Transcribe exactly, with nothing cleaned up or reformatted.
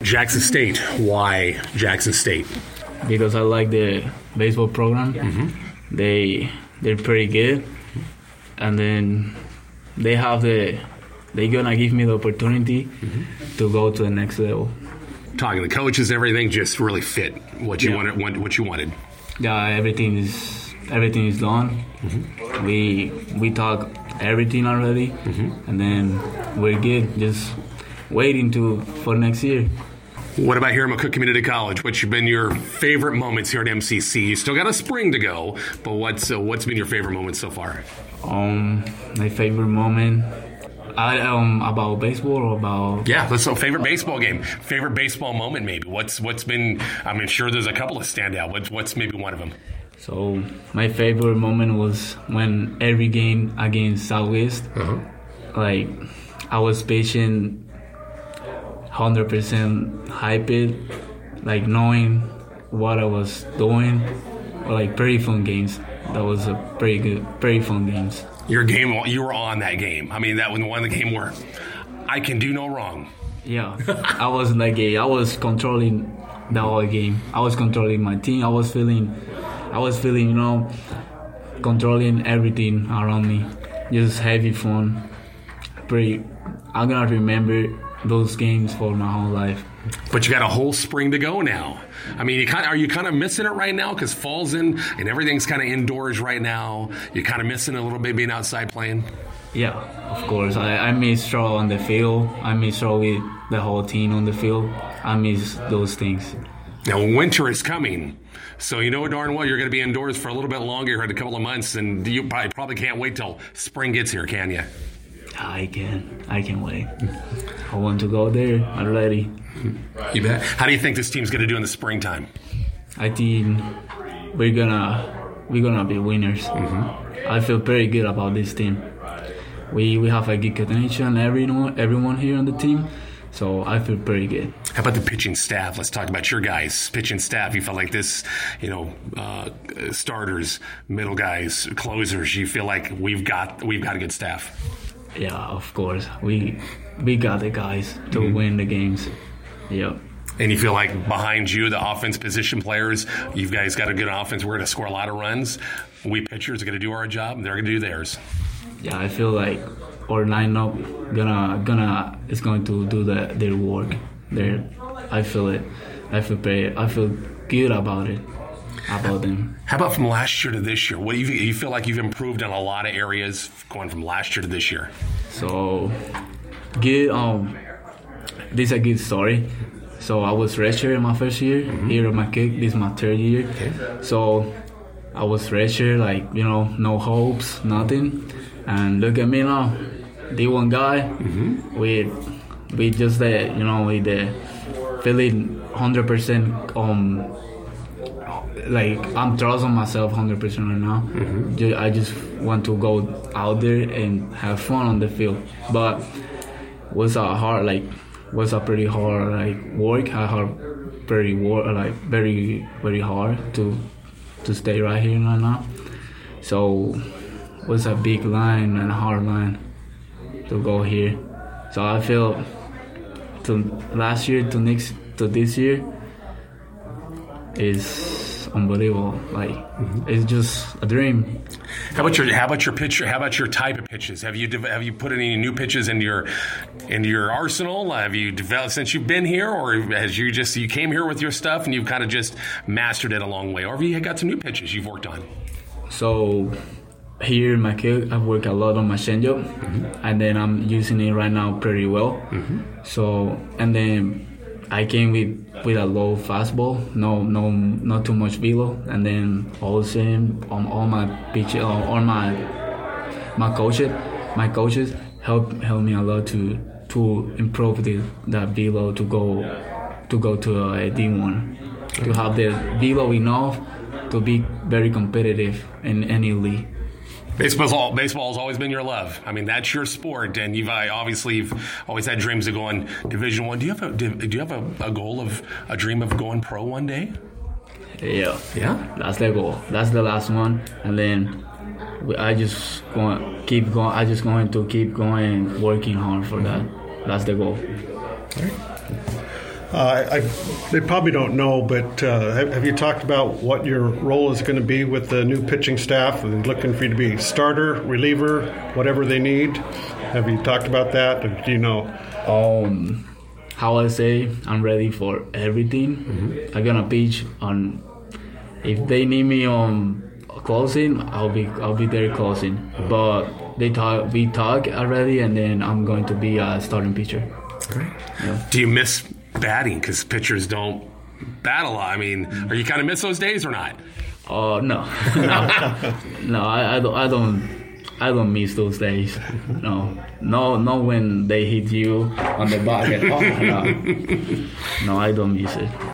Jackson State. Why Jackson State? Because I like the baseball program. Mm-hmm. They they're pretty good, and then they have the they're gonna give me the opportunity mm-hmm. to go to the next level. Talking to the coaches, everything just really fit what you yeah. wanted. What you wanted. Yeah, everything is everything is done. Mm-hmm. We we talk everything already, mm-hmm. and then we're good. Just waiting to for next year. What about here at McCook Community College? What's been your favorite moments here at M C C? You still got a spring to go, but what's uh, what's been your favorite moment so far? Um, my favorite moment, I um about baseball or about yeah. Let's so favorite baseball game, favorite baseball moment maybe. What's what's been? I mean, sure, there's a couple of standout. What's what's maybe one of them? So my favorite moment was when every game against Southwest, uh-huh. like I was patient. one hundred percent hyped, like knowing what I was doing, like pretty fun games. That was a pretty good, pretty fun games. Your game, you were on that game. I mean, that was one of the game where I can do no wrong. Yeah, I was in that game. I was controlling the whole game. I was controlling my team. I was feeling, I was feeling, you know, controlling everything around me. Just heavy fun. Pretty. I'm gonna remember those games for my whole life. But you got a whole spring to go now. I mean, you kind of, are you kind of missing it right now because fall's in and everything's kind of indoors right now? You're kind of missing a little bit being outside playing? Yeah, of course. I, I miss throw on the field. I miss throw with the whole team on the field. I miss those things. Now, winter is coming. So you know darn well you're going to be indoors for a little bit longer here in a couple of months, and you probably, probably can't wait till spring gets here, can you? I can. I can wait. I want to go there. I'm ready. You bet. How do you think this team's going to do in the springtime? I think we're gonna we're gonna be winners. Mm-hmm. I feel pretty good about this team. We we have a good connection. Everyone everyone here on the team. So I feel pretty good. How about the pitching staff? Let's talk about your guys. Pitching staff. You feel like this, you know, uh, starters, middle guys, closers. You feel like we've got we've got a good staff. Yeah, of course. We we got the guys to mm-hmm. win the games. Yeah. And you feel like behind you, the offense position players, you guys got a good offense. We're going to score a lot of runs. We pitchers are going to do our job. They're going to do theirs. Yeah, I feel like our lineup gonna gonna is going to do the, their work. Their, I feel it. I feel pretty, I feel good about it. About them. How about from last year to this year? What do you, you feel like you've improved in a lot of areas going from last year to this year? So, good. Um, this is a good story. So I was redshirt in my first year mm-hmm. here at McCook. This is my third year. Okay. So I was redshirt, like you know, no hopes, nothing. And look at me now, D one guy mm-hmm. with with just the you know with the feeling one hundred percent um. Like I'm trusting myself one hundred percent right now. Mm-hmm. I just want to go out there and have fun on the field. But was a hard like was a pretty hard like work. I hard pretty work like very very hard to to stay right here right now. So was a big line and a hard line to go here. So I feel to last year to next to this year is unbelievable. Like mm-hmm. it's just a dream. How about your how about your pitcher? How about your type of pitches? Have you have you put any new pitches into your into your arsenal? Have you developed since you've been here, or has you just you came here with your stuff and you've kind of just mastered it a long way, or have you got some new pitches you've worked on? So here in McCook, I've worked a lot on my changeup, mm-hmm. and then I'm using it right now pretty well. Mm-hmm. So and then I came with with a low fastball, no no not too much velo, and then also on all my pitches, on all my my coaches, my coaches help help me a lot to to improve the that velo to go to go to a D one, to have the velo enough to be very competitive in any league. Baseball's all, baseball's always been your love. I mean, that's your sport, and you've uh, obviously you've always had dreams of going Division One. Do you have a do, do you have a, a goal of a dream of going pro one day? Yeah, yeah, that's the goal. That's the last one, and then I just going keep going. I just going to keep going, working hard for that. That's the goal. All right. Uh, I, they probably don't know, but uh, have, have you talked about what your role is going to be with the new pitching staff? Are they looking for you to be starter, reliever, whatever they need? Have you talked about that? Or do you know? Um, how I say, I'm ready for everything. Mm-hmm. I'm gonna pitch on. If they need me on closing, I'll be I'll be there closing. Mm-hmm. But they talk, we talk already, and then I'm going to be a starting pitcher. Great. Yeah. Do you miss batting because pitchers don't bat a lot? I mean, are you kind of miss those days or not? Oh uh, no, no, no. I, I don't. I don't. I don't miss those days. No, no, not when they hit you on the back. Oh, no, no, I don't miss it.